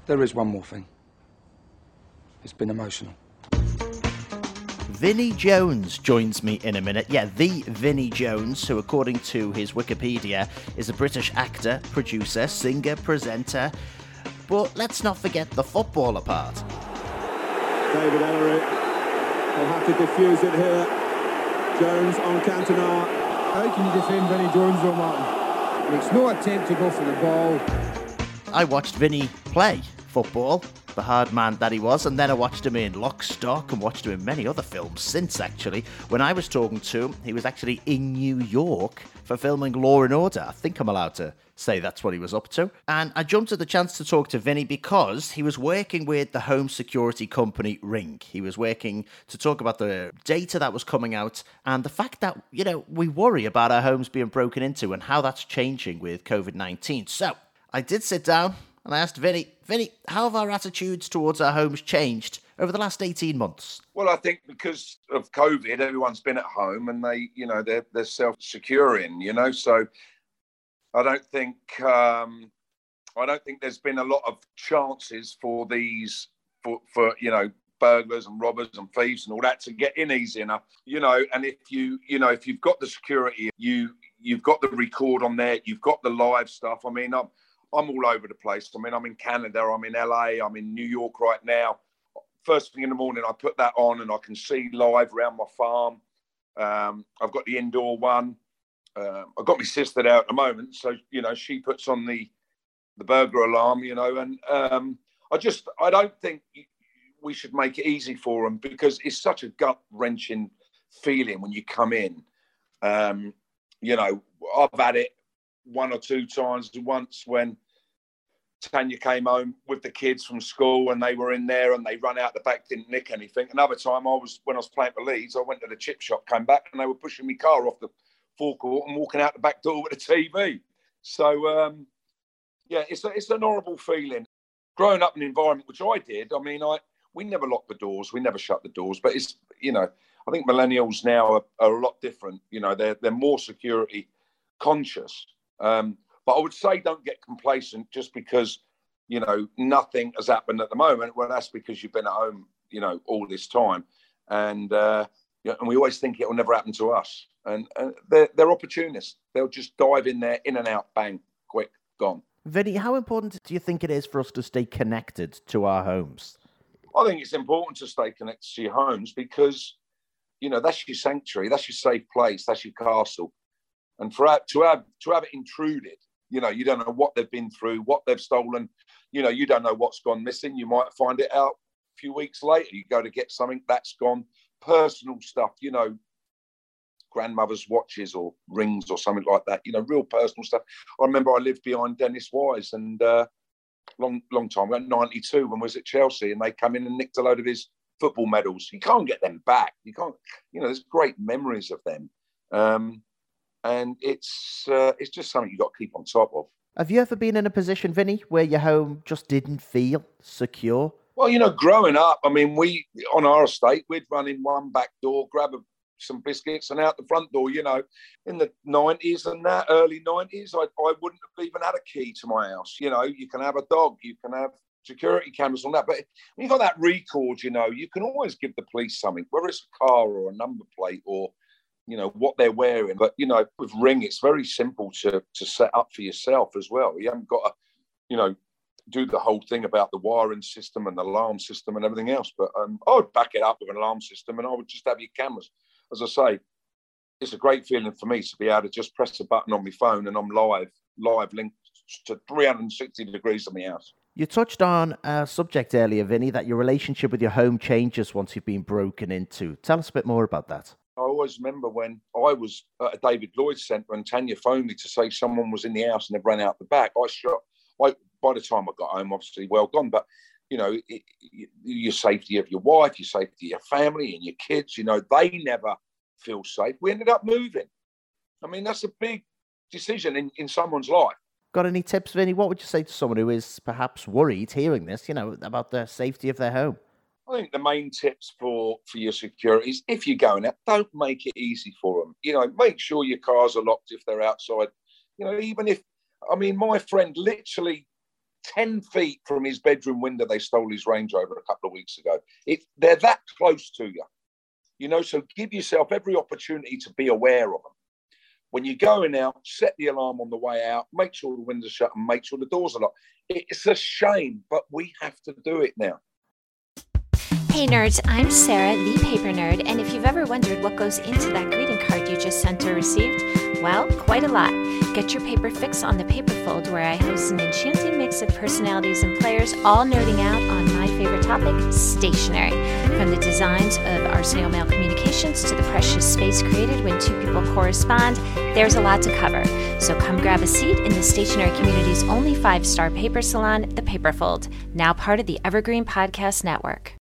There is one more thing. It's been emotional. Vinnie Jones joins me in a minute. Yeah, the Vinnie Jones, who according to his Wikipedia is a British actor, producer, singer, presenter. But let's not forget the footballer part. David Ellery will have to defuse it here. Jones on Cantona. How can you defend Vinnie Jones though, Martin? Makes no attempt to go for the ball. I watched Vinnie play football, the hard man that he was, and then I watched him in Lock, Stock and watched him in many other films since, actually. When I was talking to him, he was actually in New York for filming Law and Order. I think I'm allowed to say that's what he was up to. And I jumped at the chance to talk to Vinnie because he was working with the home security company Ring. He was working to talk about the data that was coming out and the fact that, you know, we worry about our homes being broken into and how that's changing with COVID-19. So I did sit down and I asked Vinnie, how have our attitudes towards our homes changed over the last 18 months? Well, I think because of COVID, everyone's been at home and they're self-securing, so I don't think there's been a lot of chances for these for burglars and robbers and thieves and all that to get in easy enough, and if you've got the security, you've got the record on there, you've got the live stuff. I mean, I'm all over the place. I mean, I'm in Canada, I'm in LA, I'm in New York right now. First thing in the morning, I put that on and I can see live around my farm. I've got the indoor one. I've got my sister there at the moment, so she puts on the burglar alarm, and I don't think we should make it easy for them because it's such a gut wrenching feeling when you come in. I've had it one or two times. Once when Tanya came home with the kids from school and they were in there and they run out the back, didn't nick anything. Another time when I was playing for Leeds, I went to the chip shop, came back and they were pushing my car off the forecourt and walking out the back door with a TV. So, it's an horrible feeling. Growing up in an environment, which I did, I mean, we never locked the doors, we never shut the doors, but it's, I think millennials now are a lot different. They're more security conscious. But I would say don't get complacent just because, nothing has happened at the moment. Well, that's because you've been at home, all this time. And we always think it will never happen to us. And they're opportunists. They'll just dive in there, in and out, bang, quick, gone. Vinnie, how important do you think it is for us to stay connected to our homes? I think it's important to stay connected to your homes because, that's your sanctuary, that's your safe place, that's your castle. And to have it intruded, you don't know what they've been through, what they've stolen. You don't know what's gone missing. You might find it out a few weeks later. You go to get something that's gone. Personal stuff, grandmother's watches or rings or something like that. Real personal stuff. I remember I lived behind Dennis Wise and long time ago, 92, when I was at Chelsea, and they come in and nicked a load of his football medals. You can't get them back. You can't. There's great memories of them. And it's just something you've got to keep on top of. Have you ever been in a position, Vinnie, where your home just didn't feel secure? Well, growing up, I mean, on our estate, we'd run in one back door, grab some biscuits and out the front door, in the 90s and that, early 90s, I wouldn't have even had a key to my house. You can have a dog, you can have security cameras on that. But when you've got that record, you can always give the police something, whether it's a car or a number plate or what they're wearing. But, with Ring, it's very simple to set up for yourself as well. You haven't got to, do the whole thing about the wiring system and the alarm system and everything else. But I would back it up with an alarm system and I would just have your cameras. As I say, it's a great feeling for me to be able to just press a button on my phone and I'm live linked to 360 degrees of my house. You touched on a subject earlier, Vinnie, that your relationship with your home changes once you've been broken into. Tell us a bit more about that. I always remember when I was at a David Lloyd Centre and Tanya phoned me to say someone was in the house and they'd run out the back. By the time I got home, obviously well gone, but, your safety of your wife, your safety of your family and your kids, they never feel safe. We ended up moving. I mean, that's a big decision in someone's life. Got any tips, Vinnie? What would you say to someone who is perhaps worried hearing this, about the safety of their home? I think the main tips for your security is if you're going out, don't make it easy for them. Make sure your cars are locked if they're outside. Even if, my friend literally 10 feet from his bedroom window. They stole his Range Rover a couple of weeks ago. They're that close to you, you know, so give yourself every opportunity to be aware of them. When you're going out, set the alarm on the way out, make sure the windows shut and make sure the doors are locked. It's a shame, but we have to do it now. Hey nerds, I'm Sarah, the paper nerd, and if you've ever wondered what goes into that greeting card you just sent or received, well, quite a lot. Get your paper fix on The Paperfold, where I host an enchanting mix of personalities and players all nerding out on my favorite topic, stationery. From the designs of our snail mail communications to the precious space created when two people correspond, there's a lot to cover. So come grab a seat in the stationery community's only 5-star paper salon, The Paperfold, now part of the Evergreen Podcast Network.